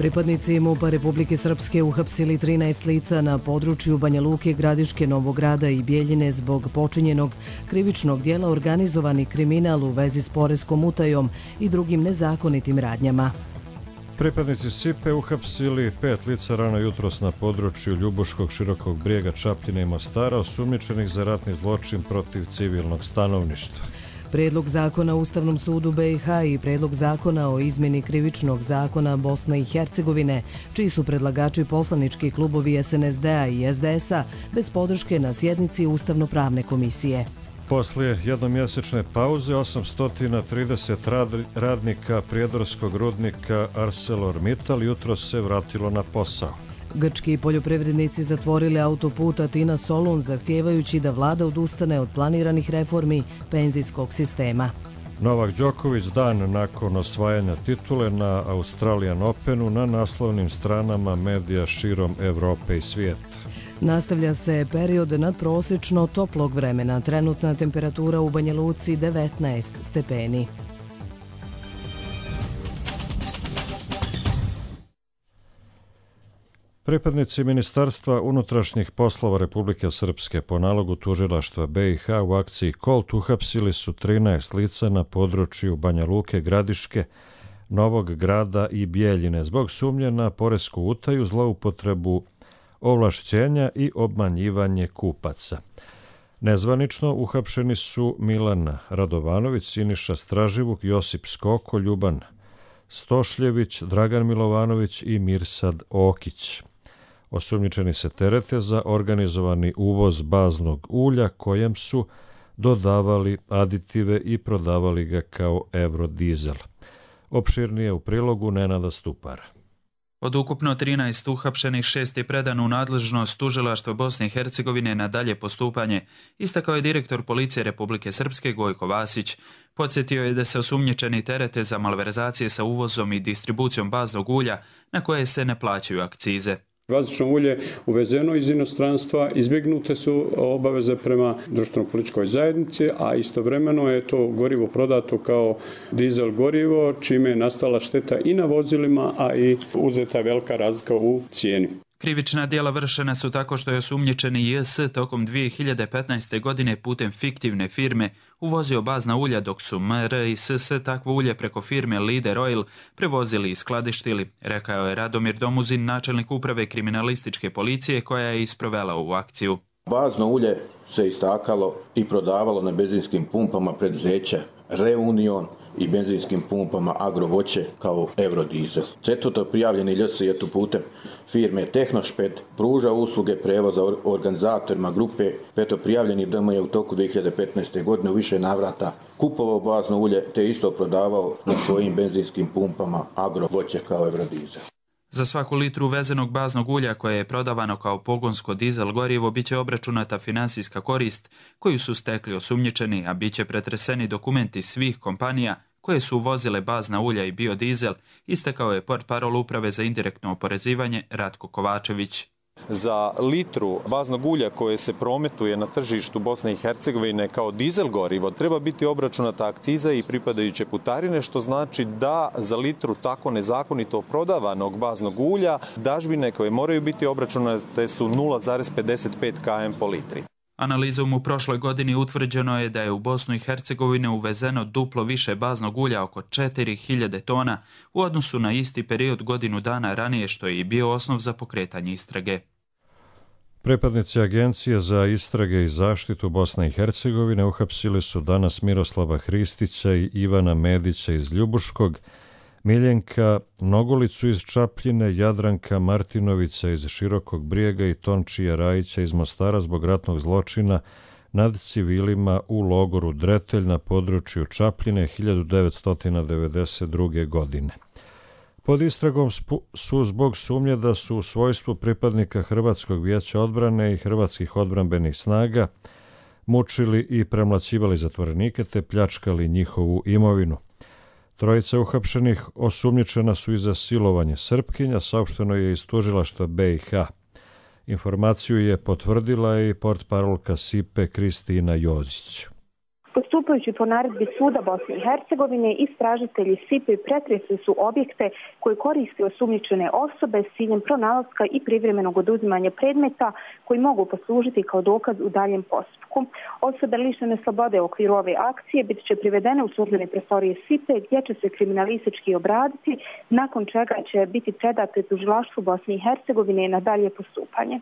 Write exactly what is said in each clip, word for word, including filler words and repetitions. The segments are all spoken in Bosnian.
Pripadnici MUP-a Republike Srpske uhapsili trinaest lica na području Banja Luke, Gradiške, Novog Grada i Bjeljine zbog počinjenog krivičnog dijela organizovani kriminal u vezi s poreskom utajom i drugim nezakonitim radnjama. Pripadnici S I P-e uhapsili pet lica rano jutros na području Ljubuškog, Širokog Brijega, Čapljine i Mostara, osumnjičenih za ratni zločin protiv civilnog stanovništva. Prijedlog zakona o Ustavnom sudu B i H i Prijedlog zakona o izmjeni krivičnog zakona Bosne i Hercegovine, čiji su predlagači poslanički klubovi S N S D-a i S D S-a, bez podrške na sjednici Ustavno-pravne komisije. Poslije jednomjesečne pauze osamsto trideset radnika prijedorskog rudnika ArcelorMittal jutros se vratilo na posao. Grčki poljoprivrednici zatvorili autoput Atina-Solun zahtijevajući da vlada odustane od planiranih reformi penzijskog sistema. Novak Đoković dan nakon osvajanja titule na Australian Openu na naslovnim stranama medija širom Evrope i svijeta. Nastavlja se period nadprosječno toplog vremena. Trenutna temperatura u Banja Luci devetnaest stepeni. Pripadnici Ministarstva unutrašnjih poslova Republike Srpske po nalogu tužilaštva B i H u akciji Kolt uhapsili su trinaest lica na području Banja Luke, Gradiške, Novog Grada i Bjeljine zbog sumnje na poresku utaju, zloupotrebu ovlašćenja i obmanjivanje kupaca. Nezvanično uhapšeni su Milan Radovanović, Siniša Straživuk, Josip Skoko, Ljuban Stošljević, Dragan Milovanović i Mirsad Okić. Osumnjičeni se terete za organizovani uvoz baznog ulja kojem su dodavali aditive i prodavali ga kao eurodizel. Opširnije u prilogu Nenada Stupara. Od ukupno trinaest uhapšenih, šest je predano u nadležnost tužilaštva Bosne i Hercegovine na dalje postupanje, istakao je direktor policije Republike Srpske Gojko Vasić. Podsjetio je da se osumnjičeni terete za malverzacije sa uvozom i distribucijom baznog ulja na koje se ne plaćaju akcize. Bazično ulje uvezeno iz inostranstva, izbjegnute su obaveze prema društveno-političkoj zajednici, a istovremeno je to gorivo prodato kao dizel gorivo, čime je nastala šteta i na vozilima, a i uzeta velika razlika u cijeni. Krivična djela vršena su tako što je osumnjičeni J S tokom dvije hiljade petnaeste. godine putem fiktivne firme uvozio bazna ulja, dok su M R i S S takvo ulje preko firme Leader Oil prevozili i skladištili, rekao je Radomir Domuzin, načelnik uprave kriminalističke policije koja je isprovela ovu akciju. Bazno ulje se istakalo i prodavalo na benzinskim pumpama preduzeća Reunion i benzinskim pumpama Agrovoće kao eurodizel. Četvrto prijavljeni Lj S je tu putem firme Tehnošped pruža usluge prevoza organizatorima grupe. Peto prijavljeni D M je u toku dvije hiljade petnaeste. godine u više navrata kupovao bazno ulje te isto prodavao na svojim benzinskim pumpama Agrovoće kao eurodizel. Za svaku litru uvezenog baznog ulja koje je prodavano kao pogonsko dizel gorivo biće obračunata finansijska korist koju su stekli osumnjičeni, a biće pretreseni dokumenti svih kompanija koje su uvozile bazna ulja i biodizel, istakao je portparol Uprave za indirektno oporezivanje Ratko Kovačević. Za litru baznog ulja koje se prometuje na tržištu Bosne i Hercegovine kao dizel gorivo treba biti obračunata akciza i pripadajuće putarine, što znači da za litru tako nezakonito prodavanog baznog ulja dažbine koje moraju biti obračunate su nula zarez pedeset pet km po litri. Analizom u prošloj godini utvrđeno je da je u Bosnu i Hercegovinu uvezeno duplo više baznog ulja, oko četiri hiljade tona, u odnosu na isti period godinu dana ranije, što je i bio osnov za pokretanje istrage. Pripadnici Agencije za istrage i zaštitu Bosne i Hercegovine uhapsili su danas Miroslava Hristića i Ivana Medića iz Ljubuškog, Miljenka Nogolicu iz Čapljine, Jadranka Martinovića iz Širokog Brijega i Tončija Rajića iz Mostara zbog ratnog zločina nad civilima u logoru Dretelj na području Čapljine hiljadu devetsto devedeset druge. godine. Pod istragom su zbog sumnje da su u svojstvu pripadnika Hrvatskog vijeća odbrane i hrvatskih odbrambenih snaga mučili i premlaćivali zatvorenike te pljačkali njihovu imovinu. Trojica uhapšenih osumnjičena su i za silovanje Srpkinja, saopšteno je iz tužilaštva B i H. Informaciju je potvrdila i portparolka S I P-e Kristina Jozić. Postupajući po naredbi Suda Bosne i Hercegovine, istražitelji S I P-a pretresli su objekte koje koriste osumnjičene osobe s ciljem pronalaska i privremenog oduzimanja predmeta koji mogu poslužiti kao dokaz u daljem postupku. Osobe lišene slobode u okviru ove akcije bit će privedene u službene prostorije S I P-a gdje će se kriminalistički obraditi, nakon čega će biti predate tužilaštvu Bosne i Hercegovine na dalje postupanje.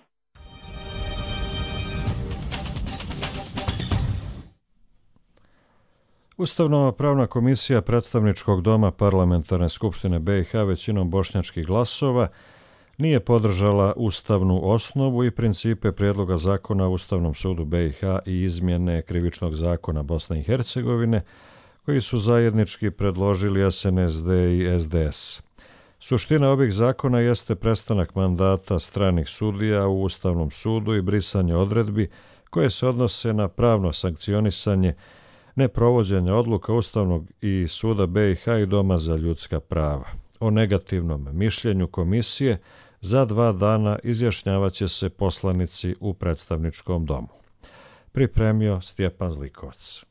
Ustavno-pravna komisija Predstavničkog doma Parlamentarne skupštine B i H većinom bošnjačkih glasova nije podržala ustavnu osnovu i principe prijedloga zakona o Ustavnom sudu B i H i izmjene Krivičnog zakona Bosne i Hercegovine, koji su zajednički predložili S N S D i S D S. Suština ovih zakona jeste prestanak mandata stranih sudija u Ustavnom sudu i brisanje odredbi koje se odnose na pravno sankcionisanje neprovođenja odluka Ustavnog i suda B i H i Doma za ljudska prava. O negativnom mišljenju komisije za dva dana izjašnjavaće se poslanici u predstavničkom domu. Pripremio Stjepan Zlikovac.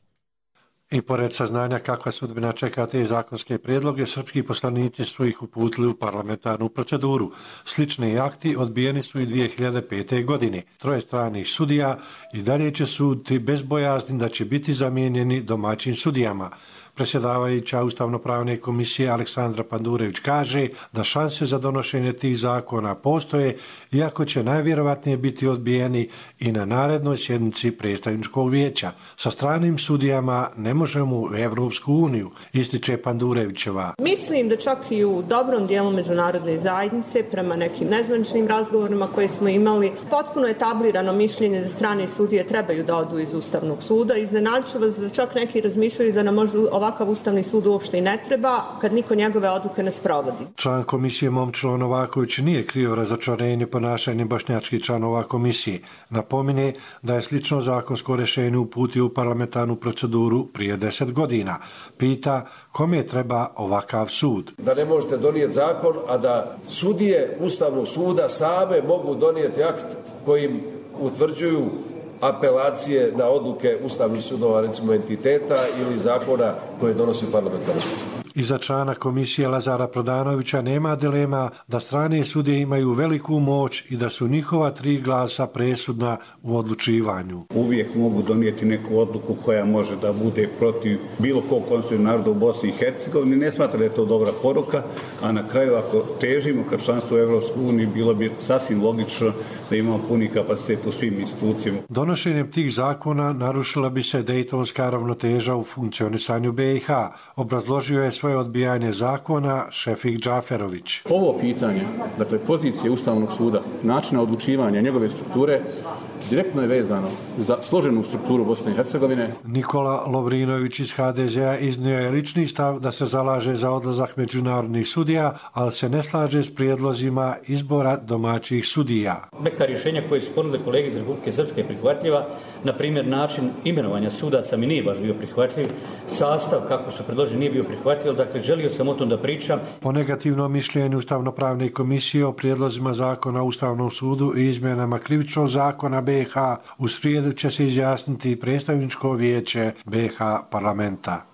I pored saznanja kakva sudbina čeka te zakonske prijedloge, srpski poslanici su ih uputili u parlamentarnu proceduru. Slični akti odbijeni su i dvije hiljade pete. godine. Troje stranih sudija i dalje će suditi bez bojazni da će biti zamijenjeni domaćim sudijama. Predsjedavajuća Ustavno-pravne komisije Aleksandra Pandurević kaže da šanse za donošenje tih zakona postoje, iako će najvjerovatnije biti odbijeni i na narednoj sjednici predstavničkog vijeća. Sa stranim sudijama ne možemo u Evropsku uniju, ističe Pandurevićeva. Mislim da čak i u dobrom dijelu međunarodne zajednice, prema nekim nezvaničnim razgovorima koje smo imali, potpuno etablirano mišljenje da strane sudije trebaju da odu iz Ustavnog suda. Iznenađuju vas da čak neki razmišljaju da nam možda ovakav Ustavni sud uopšte i ne treba kad niko njegove odluke ne sprovodi. Član komisije Momčilo Novaković nije krio razočarenje ponašanjem bošnjačkih članova komisije. Napomine da je slično zakonsko rješenje uputio u parlamentarnu proceduru prije deset godina. Pita kome treba ovakav sud. Da ne možete donijeti zakon, a da sudije Ustavnog suda same mogu donijeti akt kojim utvrđuju apelacije na odluke ustavnih sudova, recimo entiteta ili zakona koje donosi parlamentarna skupština. Iza člana komisije Lazara Prodanovića nema dilema da strane sudije imaju veliku moć i da su njihova tri glasa presudna u odlučivanju. Uvijek mogu donijeti neku odluku koja može da bude protiv bilo kog konstitutivnog naroda u Bosni i Hercegovini. Ne smatra da je to dobra poruka, a na kraju ako težimo ka članstvu u Evropskoj uniji, bilo bi sasvim logično da imamo puni kapacitet u svim institucijama. Donošenjem tih zakona narušila bi se dejtonska ravnoteža u funkcionisanju B i H, obrazložio je svoje odbijanje zakona Šefik Džaferović. Ovo pitanje, dakle pozicije Ustavnog suda, načina odlučivanja, njegove strukture, direktno je vezano za složenu strukturu Bosne i Hercegovine. Nikola Lovrinović iz H D Z-a iznio je lični stav da se zalaže za odlazak međunarodnih sudija, ali se ne slaže s prijedlozima izbora domaćih sudija. Neka rješenja koje su ponudile kolege iz Republike Srpske je prihvatljiva, na primjer način imenovanja sudaca mi nije baš bio prihvatljiv, sastav kako su predloženi nije bio prihvatljiv, dakle želio sam o tom da pričam. Po negativnom mišljenju Ustavno-pravne komisije o prijedlozima zakona o Ustavnom sudu i izmjenama Krivičnog zakona B i H u srijedu će se izjasniti predstavničko vijeće B i H parlamenta.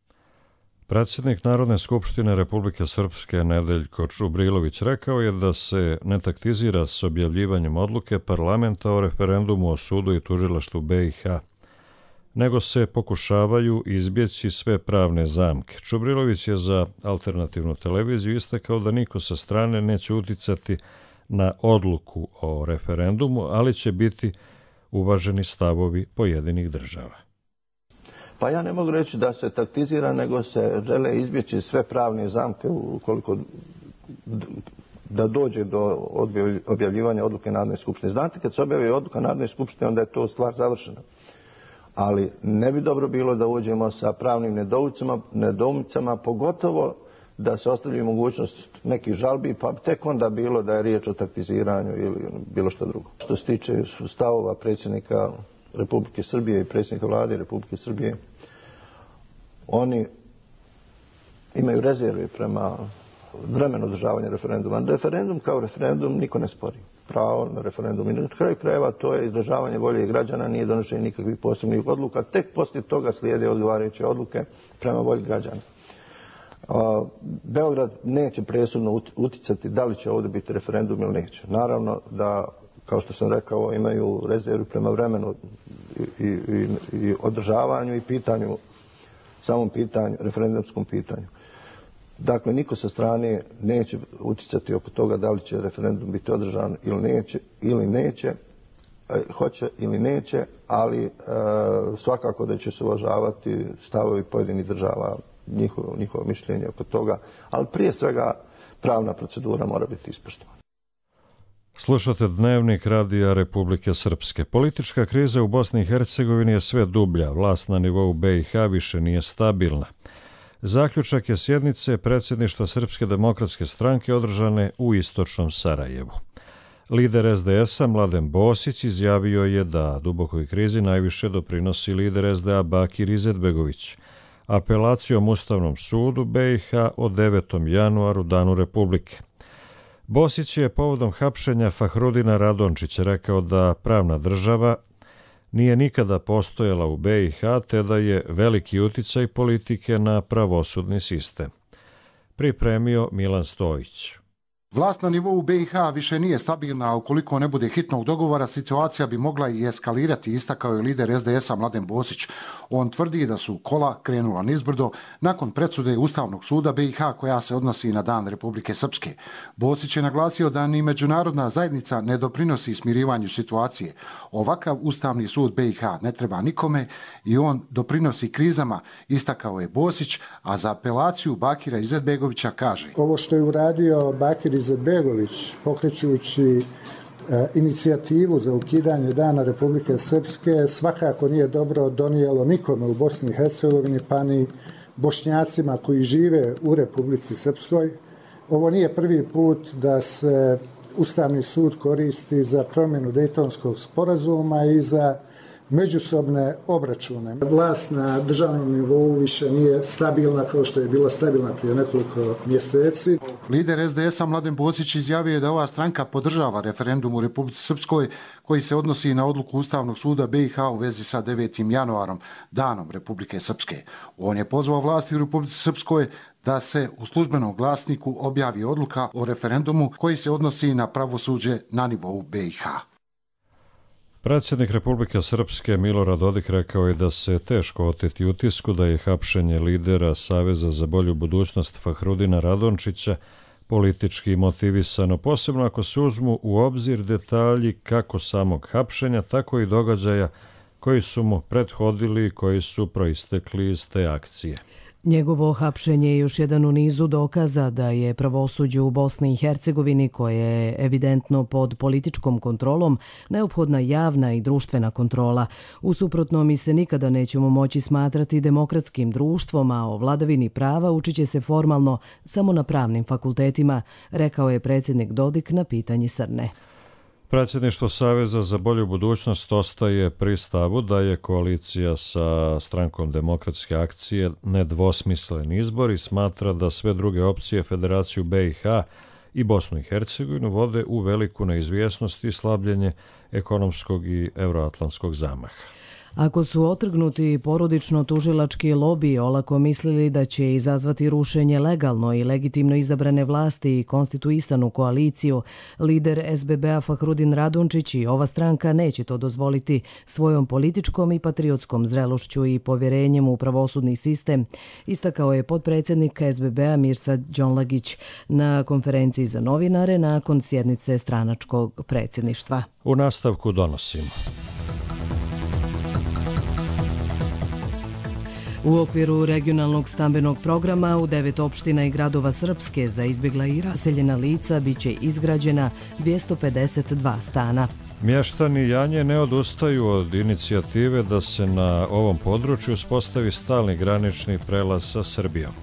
Predsjednik Narodne skupštine Republike Srpske Nedeljko Čubrilović rekao je da se ne taktizira s objavljivanjem odluke parlamenta o referendumu o sudu i tužilaštvu B i H, nego se pokušavaju izbjeći sve pravne zamke. Čubrilović je za alternativnu televiziju istakao da niko sa strane neće uticati na odluku o referendumu, ali će biti uvaženi stavovi pojedinih država. Pa ja ne mogu reći da se taktizira, nego se žele izbjeći sve pravne zamke ukoliko da dođe do objavljivanja odluke Narodne skupštine. Znate, kad se objavi odluka Narodne skupštine, onda je to stvar završena. Ali ne bi dobro bilo da uđemo sa pravnim nedoumicama, pogotovo da se ostavlja mogućnost nekih žalbi, pa tek onda bilo da je riječ o taktiziranju ili bilo što drugo. Što se tiče stavova predsjednika Republike Srbije i predsjednika vlade Republike Srbije, oni imaju rezerve prema vremenu održavanja referenduma. Referendum kao referendum niko ne spori. pravo na referendum. I na kraju krajeva to je izražavanje volje građana, nije donošenje nikakvih posebnih odluka. Tek poslije toga slijede odgovarajuće odluke prema volji građana. Beograd neće presudno uticati da li će ovdje biti referendum ili neće. Naravno da, kao što sam rekao, imaju rezervu prema vremenu i, i, i održavanju i pitanju, samom pitanju, referendumskom pitanju. Dakle, niko sa strane neće uticati oko toga da li će referendum biti održan ili neće, ili neće, hoće ili neće, ali e, svakako da će se uvažavati stavovi pojedinih država, njihovo, njihovo mišljenje oko toga, ali prije svega pravna procedura mora biti ispoštovana. Slušate Dnevnik Radija Republike Srpske. Politička kriza u Bosni i Hercegovini je sve dublja. Vlast na nivou B i H više nije stabilna. Zaključak je sjednice predsjedništva Srpske demokratske stranke održane u istočnom Sarajevu. Lider S D S-a Mladen Bosić izjavio je da dubokoj krizi najviše doprinosi lider S D A Bakir Izetbegović. Apelacijom Ustavnom sudu B i H od devetog januaru, Danu Republike. Bosić je povodom hapšenja Fahrudina Radončića rekao da pravna država nije nikada postojala u B i H, te da je veliki uticaj politike na pravosudni sistem. Pripremio Milan Stojić. Vlast na nivou B i H više nije stabilna, a ukoliko ne bude hitnog dogovora, situacija bi mogla i eskalirati, istakao je lider S D S-a Mladen Bosić. On tvrdi da su kola krenula nizbrdo nakon presude Ustavnog suda B i H koja se odnosi na Dan Republike Srpske. Bosić je naglasio da ni međunarodna zajednica ne doprinosi smirivanju situacije. Ovakav Ustavni sud B i H ne treba nikome i on doprinosi krizama, istakao je Bosić, a za apelaciju Bakira Izetbegovića kaže: Ovo što je uradio Bakir Izetbegović, pokrećući e, inicijativu za ukidanje Dana Republike Srpske, svakako nije dobro donijelo nikome u Bosni i Hercegovini, pa ni Bošnjacima koji žive u Republici Srpskoj. Ovo nije prvi put da se Ustavni sud koristi za promjenu Dejtonskog sporazuma i za međusobne obračune. Vlast na državnom nivou više nije stabilna kao što je bila stabilna prije nekoliko mjeseci. Lider S D S-a Mladen Bosić izjavio je da ova stranka podržava referendum u Republici Srpskoj koji se odnosi na odluku Ustavnog suda B i H u vezi sa devetim januarom, Danom Republike Srpske. On je pozvao vlasti u Republici Srpskoj da se u službenom glasniku objavi odluka o referendumu koji se odnosi na pravosuđe na nivou B i H. Predsjednik Republike Srpske Milorad Dodik rekao je da se teško oteti utisku da je hapšenje lidera Saveza za bolju budućnost Fahrudina Radončića politički motivisano, posebno ako se uzmu u obzir detalji kako samog hapšenja, tako i događaja koji su mu prethodili i koji su proistekli iz te akcije. Njegovo hapšenje je još jedan u nizu dokaza da je pravosuđe u Bosni i Hercegovini, koje je evidentno pod političkom kontrolom, neophodna javna i društvena kontrola. U suprotnom mi se nikada nećemo moći smatrati demokratskim društvom, a o vladavini prava učit će se formalno samo na pravnim fakultetima, rekao je predsjednik Dodik na pitanje Srne. Predsjedništvo Saveza za bolju budućnost ostaje pri stavu da je koalicija sa Strankom demokratske akcije nedvosmislen izbor i smatra da sve druge opcije Federaciju B i H i Bosnu i Hercegovinu vode u veliku neizvjesnost i slabljenje ekonomskog i euroatlantskog zamaha. Ako su otrgnuti porodično-tužilački lobiji olako mislili da će izazvati rušenje legalno i legitimno izabrane vlasti i konstituisanu koaliciju, lider S B B-a Fahrudin Radončić i ova stranka neće to dozvoliti svojom političkom i patriotskom zrelošću i povjerenjem u pravosudni sistem, istakao je potpredsjednik S B B-a Mirsad Đonlagić na konferenciji za novinare nakon sjednice stranačkog predsjedništva. U nastavku donosimo. U okviru regionalnog stambenog programa u devet opština i gradova Srpske za izbjegla i raseljena lica biće izgrađena dvjesto pedeset dva stana. Mještani Janje ne odustaju od inicijative da se na ovom području uspostavi stalni granični prelaz sa Srbijom.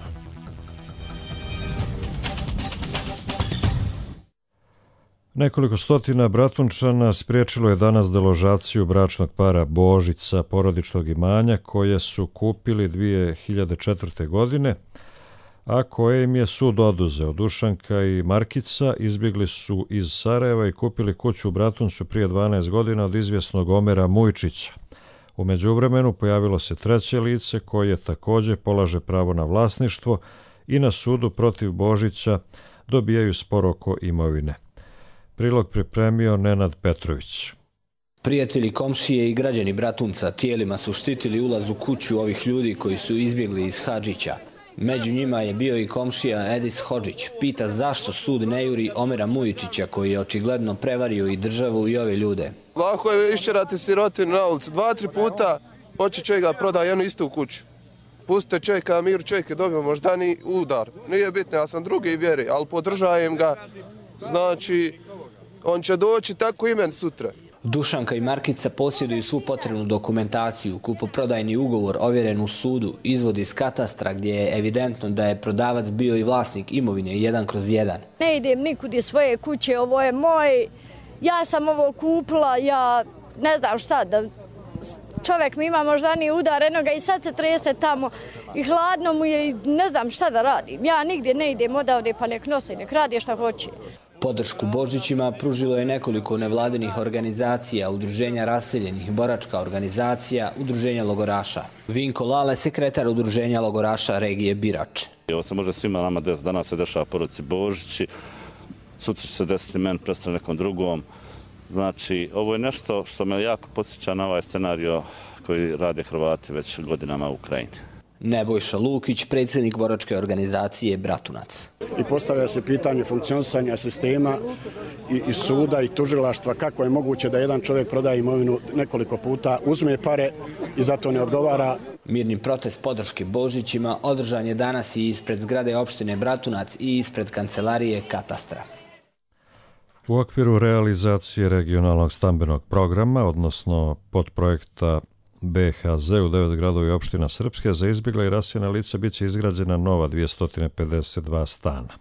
Nekoliko stotina Bratunčana spriječilo je danas deložaciju bračnog para Božić sa porodičnog imanja koje su kupili dvije hiljade četvrte. godine, a koje im je sud oduzeo. Dušanka i Markica izbjegli su iz Sarajeva i kupili kuću u Bratuncu prije dvanaest godina od izvjesnog Omera Mujčića. U međuvremenu pojavilo se treće lice koje također polaže pravo na vlasništvo i na sudu protiv Božića dobijaju spor oko imovine. Prilog pripremio Nenad Petrović. Prijatelji, komšije i građani Bratunca tijelima su štitili ulaz u kuću ovih ljudi koji su izbjegli iz Hadžića. Među njima je bio i komšija Edis Hodžić. Pita zašto sud ne juri Omera Mujičića koji je očigledno prevario i državu i ove ljude. Lako je iščerati sirotinu na ulicu. Dva, tri puta hoće čovjek da proda jednu istu kuću. Pustite čovjeka na miru, čovjek je dobio moždani udar. Nije bitno, ja sam drugi vjeri, ali podržajem ga. Znači, on će doći tako i meni sutra. Dušanka i Markica posjeduju svu potrebnu dokumentaciju, kupoprodajni ugovor ovjeren u sudu, izvod iz katastra gdje je evidentno da je prodavac bio i vlasnik imovine jedan kroz jedan. Ne idem nikud iz svoje kuće, ovo je moj, ja sam ovo kupila, ja ne znam šta, da čovjek mi ima moždani udar, eno ga i sad se trese tamo i hladno mu je i ne znam šta da radim. Ja nigdje ne idem odavde pa nek nose, nek radi šta hoće. Podršku Božićima pružilo je nekoliko nevladinih organizacija, udruženja raseljenih, boračka organizacija, udruženja logoraša. Vinko Lale, sekretar udruženja logoraša regije Birač. Ovo se može svima nama desiti, danas se dešava porodici Božići, sutra će se desiti meni, predstavno nekom drugom. Znači, ovo je nešto što me jako podsjeća na ovaj scenario koji rade Hrvati već godinama u Ukrajini. Nebojša Lukić, predsjednik boračke organizacije Bratunac. I postavlja se pitanje funkcionisanja sistema i, i suda i tužilaštva, kako je moguće da jedan čovjek prodaje imovinu nekoliko puta, uzme pare i zato ne odgovara. Mirni protest podrške Božićima održan je danas i ispred zgrade opštine Bratunac i ispred kancelarije katastra. U okviru realizacije regionalnog stambenog programa, odnosno podprojekta B H Z u devet gradova i opština Srpske, za izbjegla i raseljena lica bit će izgrađena nova dvjesto pedeset dva stana.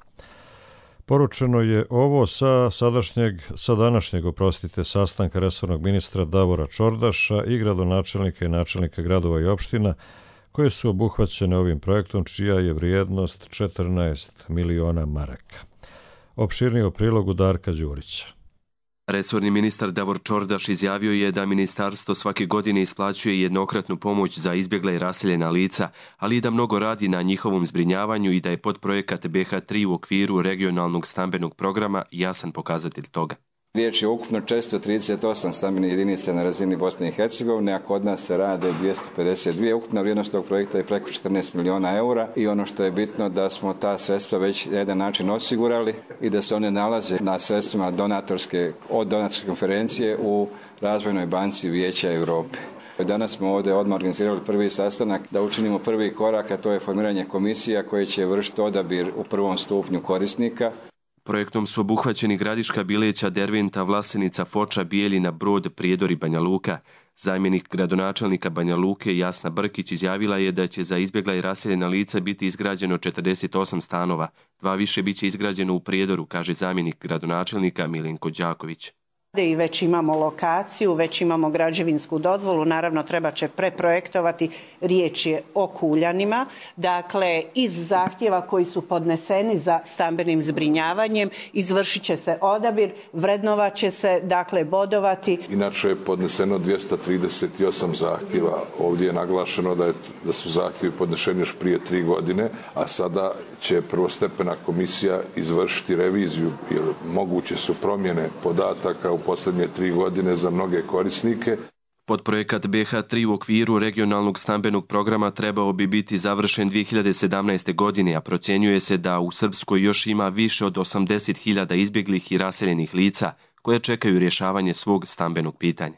Poručeno je ovo sa, sadašnjeg, sa današnjeg oprostite, sastanka resornog ministra Davora Čordaša i gradonačelnika i načelnika gradova i opština koje su obuhvaćene ovim projektom, čija je vrijednost četrnaest miliona maraka. Opširnije o prilogu Darka Đurića. Resorni ministar Davor Čordaš izjavio je da ministarstvo svake godine isplaćuje jednokratnu pomoć za izbjegla i raseljena lica, ali i da mnogo radi na njihovom zbrinjavanju i da je podprojekat B H tri u okviru regionalnog stambenog programa jasan pokazatelj toga. Riječ je o ukupno četiristo trideset osam stambenih jedinica na razini Bosne i Hercegovine, a kod nas se rade dvjesto pedeset dvije. Ukupna vrijednost tog projekta je preko četrnaest miliona eura i ono što je bitno da smo ta sredstva već na jedan način osigurali i da se one nalaze na sredstvima donatorske, od donatorske konferencije u Razvojnoj banci Vijeća Europe. Danas smo ovdje odmah organizirali prvi sastanak da učinimo prvi korak, a to je formiranje komisija koje će vršiti odabir u prvom stupnju korisnika. Projektom su obuhvaćeni Gradiška, Bileća, Derventa, Vlasenica, Foča, Bijeljina, Brod, Prijedor i Banja Luka. Zamjenik gradonačelnika Banja Luke Jasna Brkić izjavila je da će za izbjegla i raseljena lica biti izgrađeno četrdeset osam stanova. Dva više biće izgrađeno u Prijedoru, kaže zamjenik gradonačelnika Milenko Đaković. I već imamo lokaciju, već imamo građevinsku dozvolu, naravno treba će preprojektovati, riječ je o Kuljanima. Dakle, iz zahtjeva koji su podneseni za stambenim zbrinjavanjem izvršit će se odabir, vrednovat će se, dakle, bodovati. Inače je podneseno dvjesto trideset osam zahtjeva. Ovdje je naglašeno da, je, da su zahtjevi podneseni još prije tri godine, a sada će prvostepena komisija izvršiti reviziju, jer moguće su promjene podataka u posljednje tri godine za mnoge korisnike. Podprojekat B H tri u okviru regionalnog stambenog programa trebao bi biti završen dvije hiljade sedamnaeste. godine, a procjenjuje se da u Srpskoj još ima više od osamdeset hiljada izbjeglih i raseljenih lica koje čekaju rješavanje svog stambenog pitanja.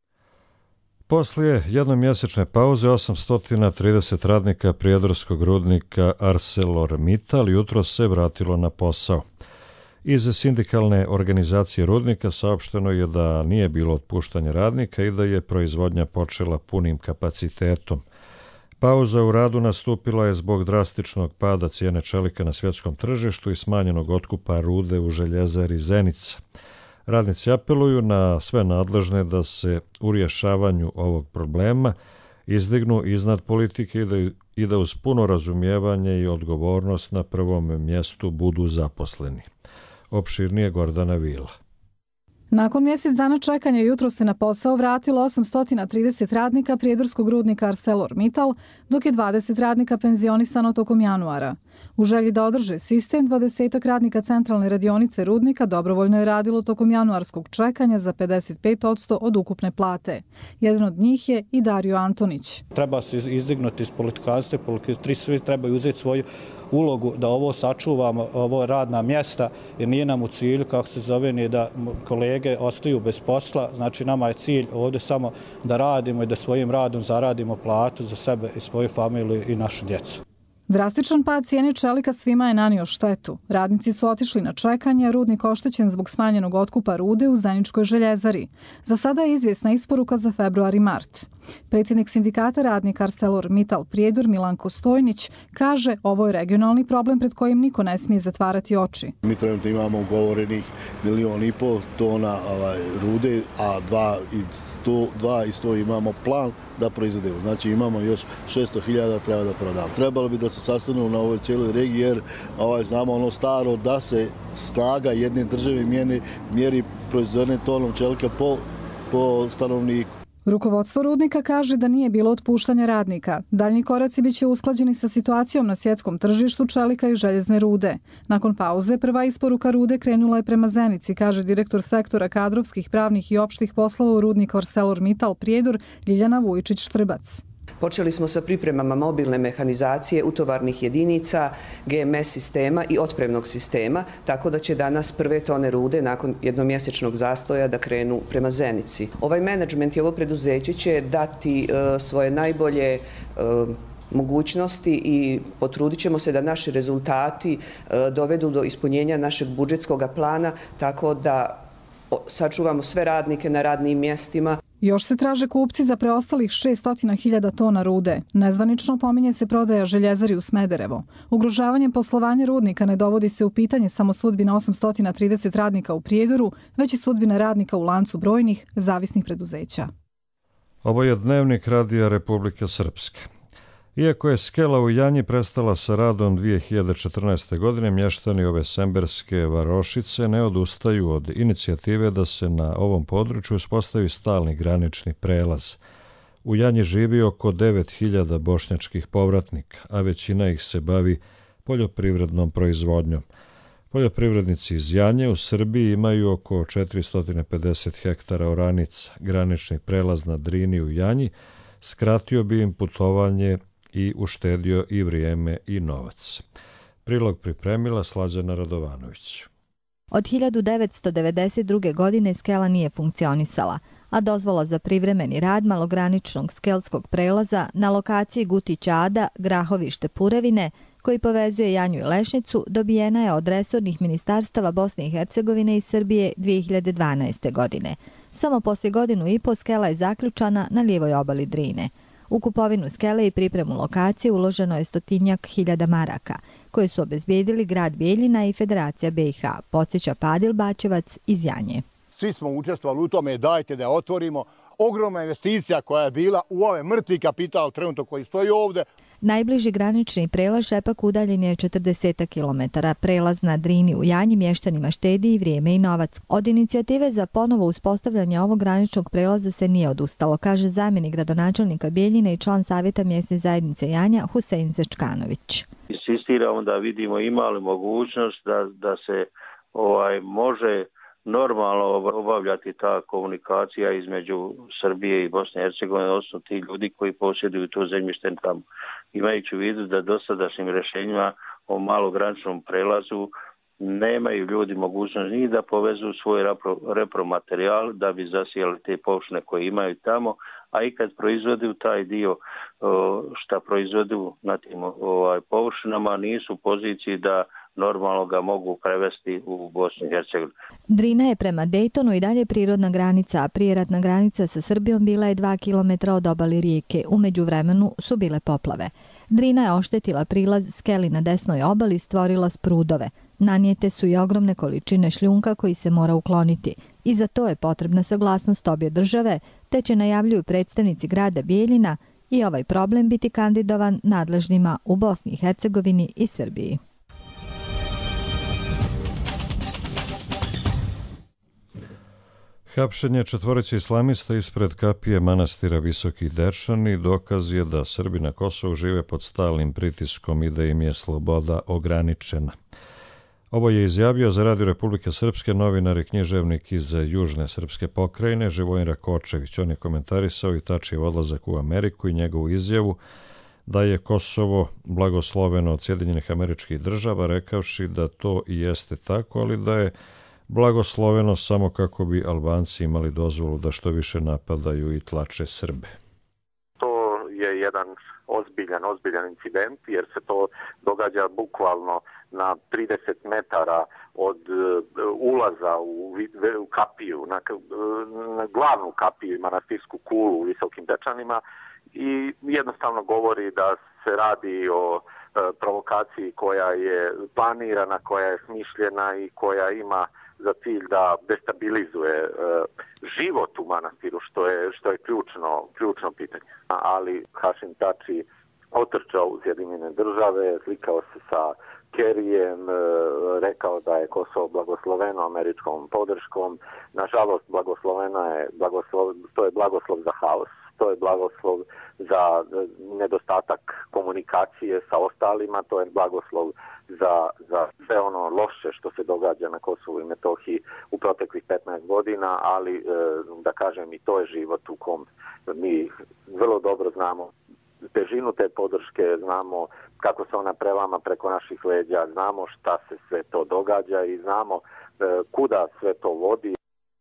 Poslije jednomjesečne pauze osamsto trideset radnika prijedorskog rudnika ArcelorMittal jutros se vratilo na posao. Iz sindikalne organizacije rudnika saopšteno je da nije bilo otpuštanja radnika i da je proizvodnja počela punim kapacitetom. Pauza u radu nastupila je zbog drastičnog pada cijene čelika na svjetskom tržištu i smanjenog otkupa rude u željezari Zenica. Radnici apeluju na sve nadležne da se u rješavanju ovog problema izdignu iznad politike i da, i da uz puno razumijevanje i odgovornost na prvom mjestu budu zaposleni. Opširnije Gordana Vila. Nakon mjesec dana čekanja jutro se na posao vratilo osamsto trideset radnika prijedorskog rudnika ArcelorMittal, dok je dvadeset radnika penzionisano tokom januara. U želji da održe sistem, dvadesetak radnika centralne radionice rudnika dobrovoljno je radilo tokom januarskog čekanja za pedeset pet posto od ukupne plate. Jedan od njih je i Dario Antonić. Treba se izdignuti iz politikanstva, politikanstva svi trebaju uzeti svoju ulogu da ovo sačuvamo, ovo radna mjesta, jer nije nam u cilju, kako se zove, nije da kolege ostaju bez posla. Znači nama je cilj ovdje samo da radimo i da svojim radom zaradimo platu za sebe i svoju familiju i našu djecu. Drastičan pad cijene čelika svima je nanio štetu. Radnici su otišli na čekanje, a rudnik oštećen zbog smanjenog otkupa rude u Zeničkoj željezari. Za sada je izvjesna isporuka za februar i mart. Predsjednik sindikata radnika ArcelorMittal Prijedor Milanko Stojnić kaže ovo je regionalni problem pred kojim niko ne smije zatvarati oči. Mi trenutno imamo ugovorenih milion i pol tona ovaj, rude, a dva i, sto, dva i sto imamo plan da proizvedemo. Znači imamo još šesto hiljada treba da prodamo. Trebalo bi da se sastavimo na ovoj cijeloj regiji jer ovaj, znamo ono staro da se snaga jedne države mjeri, mjeri proizvodne tonom čelika po, po stanovniku. Rukovodstvo rudnika kaže da nije bilo otpuštanja radnika. Daljnji koraci biće usklađeni sa situacijom na svjetskom tržištu čelika i željezne rude. Nakon pauze prva isporuka rude krenula je prema Zenici, kaže direktor sektora kadrovskih, pravnih i opštih poslova u rudniku ArcelorMittal Prijedor Ljiljana Vujčić-Štrbac. Počeli smo sa pripremama mobilne mehanizacije, utovarnih jedinica, G M S sistema i otpremnog sistema, tako da će danas prve tone rude nakon jednomjesečnog zastoja da krenu prema Zenici. Ovaj menadžment i ovo preduzeće će dati uh, svoje najbolje uh, mogućnosti i potrudit ćemo se da naši rezultati uh, dovedu do ispunjenja našeg budžetskog plana, tako da sačuvamo sve radnike na radnim mjestima. Još se traže kupci za preostalih šesto hiljada tona rude. Nezvanično pominje se prodaja željezari u Smederevo. Ugrožavanjem poslovanja rudnika ne dovodi se u pitanje samo sudbina osamsto trideset radnika u Prijedoru, već i sudbina radnika u lancu brojnih zavisnih preduzeća. Ovo je dnevnik Radija Republike Srpske. Iako je skela u Janji prestala sa radom dvije hiljade četrnaeste. godine, mještani ove semberske varošice ne odustaju od inicijative da se na ovom području uspostavi stalni granični prelaz. U Janji živi oko devet hiljada bošnjačkih povratnika, a većina ih se bavi poljoprivrednom proizvodnjom. Poljoprivrednici iz Janje u Srbiji imaju oko četiristo pedeset hektara oranica. Granični prelaz na Drini u Janji skratio bi im putovanje i uštedio i vrijeme i novac. Prilog pripremila Slađana Radovanović. Od hiljadu devetsto devedeset druge. godine skela nije funkcionisala, a dozvola za privremeni rad malograničnog skelskog prelaza na lokaciji Gutić-Ada, Grahovište Purevine, koji povezuje Janju i Lešnicu, dobijena je od resornih ministarstava Bosne i Hercegovine i Srbije dvije hiljade dvanaeste. godine. Samo poslije godinu i po skela je zaključana na lijevoj obali Drine. U kupovinu skele i pripremu lokacije uloženo je stotinjak hiljada maraka, koje su obezbijedili grad Bijeljina i Federacija B i H, podsjeća Padil Bačevac iz Janje. Svi smo učestvovali u tome, dajte da otvorimo. Ogromna investicija koja je bila u ove mrtvi kapital trenutno koji stoji ovdje. Najbliži granični prelaz Šepak udaljen je četrdeset kilometara. Prelaz na Drini u Janji mještanima štedi i vrijeme i novac. Od inicijative za ponovo uspostavljanje ovog graničnog prelaza se nije odustalo, kaže zamjenik gradonačelnika Bijeljine i član savjeta mjesne zajednice Janja Husein Zečkanović. Insistiramo da vidimo ima li mogućnost da, da se ovaj može normalno obavljati ta komunikacija između Srbije i Bosne i Hercegovine, odnosno ti ljudi koji posjeduju to zemljište tamo. Imajući u vidu da dosadašnjim rješenjima o malograničnom prelazu nemaju ljudi mogućnost ni da povezu svoj repro, repromaterijal da bi zasijali te površine koje imaju tamo, a i kad proizvedu taj dio šta proizvedu na tim ovaj, površinama nisu u poziciji da normalno ga mogu prevesti u Bosnu i Hercegovinu. Drina je prema Dejtonu i dalje prirodna granica, a prijeratna granica sa Srbijom bila je dva kilometra od obali rijeke. U međuvremenu su bile poplave. Drina je oštetila prilaz skeli na desnoj obali i stvorila sprudove. Nanijete su i ogromne količine šljunka koji se mora ukloniti. I za to je potrebna saglasnost obje države, te će najavljuju predstavnici grada Bijeljina i ovaj problem biti kandidovan nadležnima u Bosni i Hercegovini i Srbiji. Hapšenje četvorice islamista ispred kapije manastira Visoki Dečani dokaz je da Srbi na Kosovu žive pod stalnim pritiskom i da im je sloboda ograničena. Ovo je izjavio za Radio Republike Srpske novinar i književnik iz Južne Srpske pokrajine Živojin Rakočević. On je komentarisao i Tačijev odlazak u Ameriku i njegovu izjavu da je Kosovo blagosloveno od Sjedinjenih Američkih Država, rekavši da to i jeste tako, ali da je blagosloveno samo kako bi Albanci imali dozvolu da što više napadaju i tlače Srbe. To je jedan ozbiljan, ozbiljan incident jer se to događa bukvalno na trideset metara od ulaza u, u kapiju, na, na glavnu kapiju i manastirsku kulu u Visokim Dečanima i jednostavno govori da se radi o provokaciji koja je planirana, koja je smišljena i koja ima za cilj da destabilizuje e, život u manastiru, što je, što je ključno, ključno pitanje. Ali Hašim Tači otrčao u Sjedinjene Države, slikao se sa Kerijem, e, rekao da je Kosovo blagosloveno američkom podrškom. Nažalost, blagoslovena je, blagoslov, to je blagoslov za haos, to je blagoslov za nedostatak komunikacije sa ostalima, to je blagoslov za, za sve ono loše što se događa na Kosovu i Metohiji u proteklih petnaest godina, ali e, da kažem i to je život u kom mi vrlo dobro znamo težinu te podrške, znamo kako se ona prelama preko naših leđa, znamo šta se sve to događa i znamo e, kuda sve to vodi.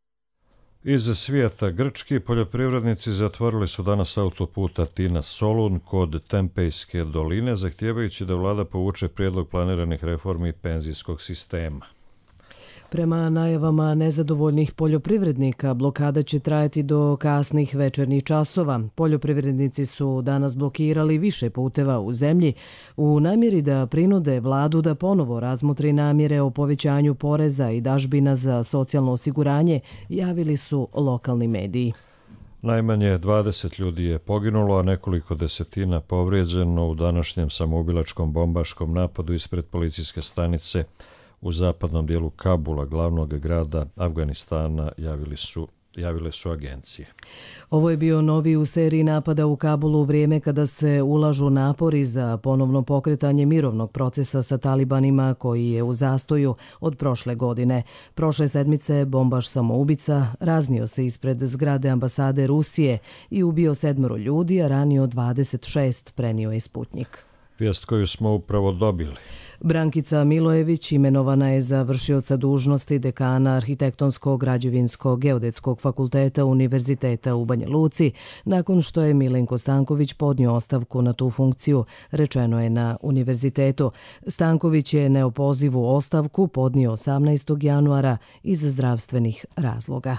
Iz svijeta grčki poljoprivrednici zatvorili su danas autoput Atina-Solun kod Tempejske doline, zahtijevajući da vlada povuče prijedlog planiranih reformi penzijskog sistema. Prema najavama nezadovoljnih poljoprivrednika, blokada će trajati do kasnih večernjih časova. Poljoprivrednici su danas blokirali više puteva u zemlji u namjeri da prinude vladu da ponovo razmotri namjere o povećanju poreza i dažbina za socijalno osiguranje, javili su lokalni mediji. Najmanje dvadeset ljudi je poginulo, a nekoliko desetina povrijeđeno u današnjem samoubilačkom bombaškom napadu ispred policijske stanice u zapadnom dijelu Kabula, glavnog grada Afganistana, javili su, javile su agencije. Ovo je bio novi u seriji napada u Kabulu u vrijeme kada se ulažu napori za ponovno pokretanje mirovnog procesa sa talibanima koji je u zastoju od prošle godine. Prošle sedmice bombaš samoubica raznio se ispred zgrade ambasade Rusije i ubio sedmoro ljudi, a ranio dvadeset šest, prenio je Sputnjik. Vijest koju smo upravo dobili. Brankica Milojević imenovana je za vršioca dužnosti dekana Arhitektonskog građevinskog geodetskog fakulteta Univerziteta u Banja Luci, nakon što je Milenko Stanković podnio ostavku na tu funkciju, rečeno je na univerzitetu. Stanković je neopozivu ostavku podnio osamnaestog januara iz zdravstvenih razloga.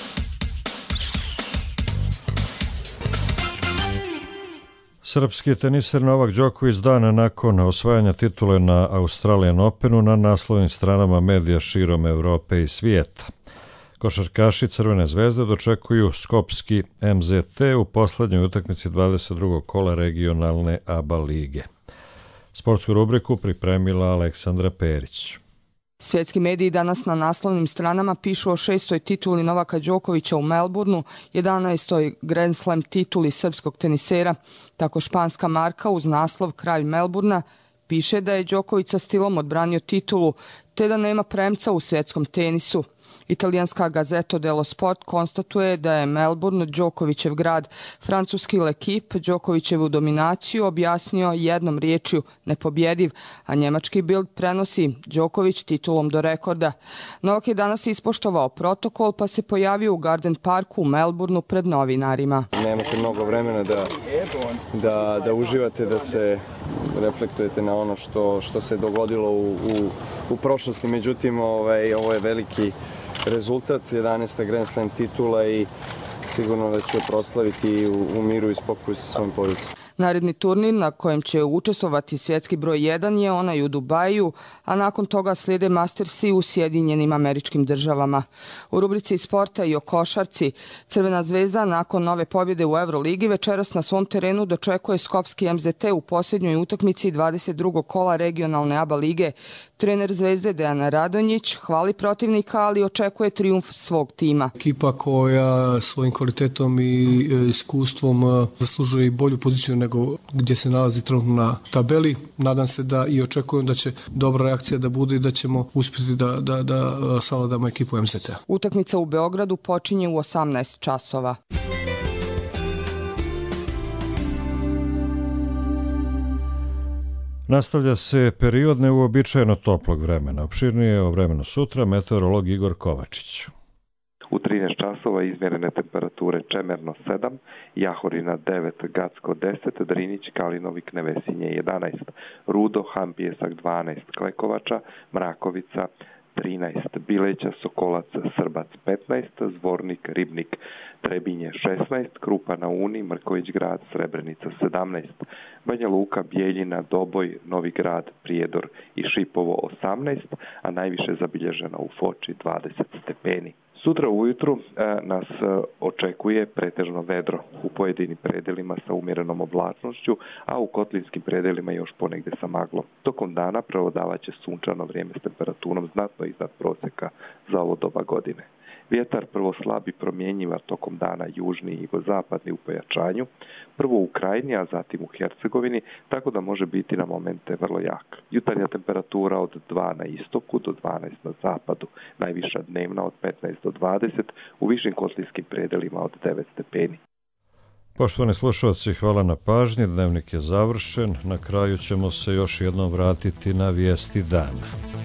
Srpski teniser Novak Đoković dan nakon osvajanja titule na Australian Openu na naslovnim stranama medija širom Evrope i svijeta. Košarkaši Crvene zvezde dočekuju skopski M Z T u poslednjoj utakmici dvadeset drugog kola regionalne A B A lige. Sportsku rubriku pripremila Aleksandra Perić. Svjetski mediji danas na naslovnim stranama pišu o šestoj tituli Novaka Đokovića u Melbourneu, jedanaestoj Grand Slam tituli srpskog tenisera. Tako španska marka uz naslov Kralj Melbournea piše da je Đoković sa stilom odbranio titulu, te da nema premca u svjetskom tenisu. Italijanska Gazzetta dello Sport konstatuje da je Melbourne Đokovićev grad. Francuski L'Equipe Đokovićevu dominaciju objasnio jednom riječju nepobjediv, a njemački Bild prenosi Đoković titulom do rekorda. Novak je danas ispoštovao protokol pa se pojavio u Garden Parku u Melbourneu pred novinarima. Nemate mnogo vremena da, da, da uživate, da se reflektujete na ono što, što se dogodilo u, u, u prošlosti. Međutim, ovaj, ovo je veliki rezultat, jedanaesta Grand Slam titula i sigurno da ću proslaviti u, u miru i spokoju sa svojim porodicom. Naredni turnir na kojem će učestvovati svjetski broj jedan je onaj u Dubaju, a nakon toga slijede Mastersi u Sjedinjenim Američkim Državama. U rubrici sporta i o košarci, Crvena zvezda nakon nove pobjede u Euroligi večeras na svom terenu dočekuje skopski M Z T u posljednjoj utakmici dvadeset drugog kola regionalne A B A lige. Trener Zvezde Dejan Radonjić hvali protivnika, ali očekuje trijumf svog tima. Ekipa koja svojim kvalitetom i iskustvom zaslužuje i bolju poziciju nego gdje se nalazi trenutno na tabeli. Nadam se da i očekujem da će dobra reakcija da bude i da ćemo uspjeti da, da, da savladamo ekipu M Z T-a. Utakmica u Beogradu počinje u osamnaest časova. Nastavlja se period neuobičajeno toplog vremena. Opširnije o vremenu sutra meteorolog Igor Kovačić. U trinaest časova izmjerene temperature Čemerno sedam, Jahorina devet, Gacko deset, Drinić, Kalinovik, Nevesinje jedanaest, Rudo, Han Pijesak dvanaest, Klekovača, Mrakovica trinaest, Bileća, Sokolac, Srbac petnaest, Zvornik, Ribnik, Trebinje šesnaest, Krupa na Uni, Mrković grad, Srebrenica sedamnaest, Banja Luka, Bijeljina, Doboj, Novi grad, Prijedor i Šipovo osamnaest, a najviše zabilježeno u Foči dvadeset stepeni. Sutra ujutru e, nas e, očekuje pretežno vedro u pojedinim predelima sa umjerenom oblačnošću, a u kotlinskim predelima još ponegde sa maglom. Tokom dana prevladavaće sunčano vrijeme s temperaturom znatno iznad prosjeka za ovo doba godine. Vjetar prvo slabi promjenjiva tokom dana južni i jugozapadni u pojačanju, prvo u Krajini, a zatim u Hercegovini, tako da može biti na momente vrlo jak. Jutarnja temperatura od dva na istoku do dvanaest na zapadu, najviša dnevna od petnaest do dvadeset, u višim kotlinskim predelima od devet stepeni. Poštovani slušalci, hvala na pažnji, dnevnik je završen, na kraju ćemo se još jednom vratiti na vijesti dana.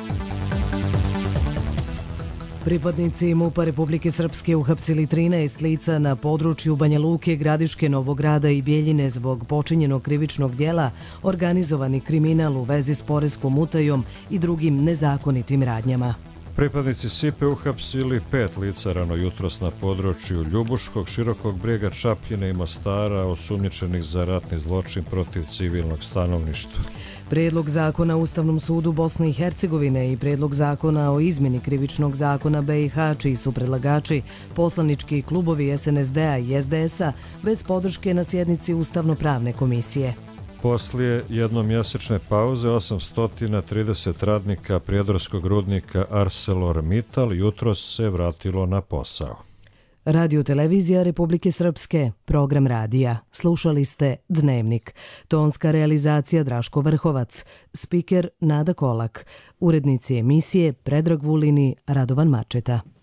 Pripadnici MUP-a Republike Srpske uhapsili trinaest lica na području Banja Luke, Gradiške, Novograda i Bjeljine zbog počinjenog krivičnog djela, organizovani kriminal u vezi s poreskom utajom i drugim nezakonitim radnjama. Pripadnici S I P-e uhapsili pet lica rano jutros na području Ljubuškog, Širokog Brijega, Čapljine i Mostara, osumnjičenih za ratni zločin protiv civilnog stanovništva. Prijedlog zakona o Ustavnom sudu Bosne i Hercegovine i prijedlog zakona o izmjeni krivičnog zakona B i H, čiji su predlagači poslanički klubovi S N S D-a i S D S-a, bez podrške na sjednici Ustavno-pravne komisije. Poslije jednomjesečne pauze osamsto trideset radnika prijedorskog rudnika ArcelorMittal jutros se vratilo na posao. Radio Televizija Republike Srpske, program radija. Slušali ste Dnevnik. Tonska realizacija Draško Vrhovac, spiker Nada Kolak, urednici emisije Predrag Vulini, Radovan Mačeta.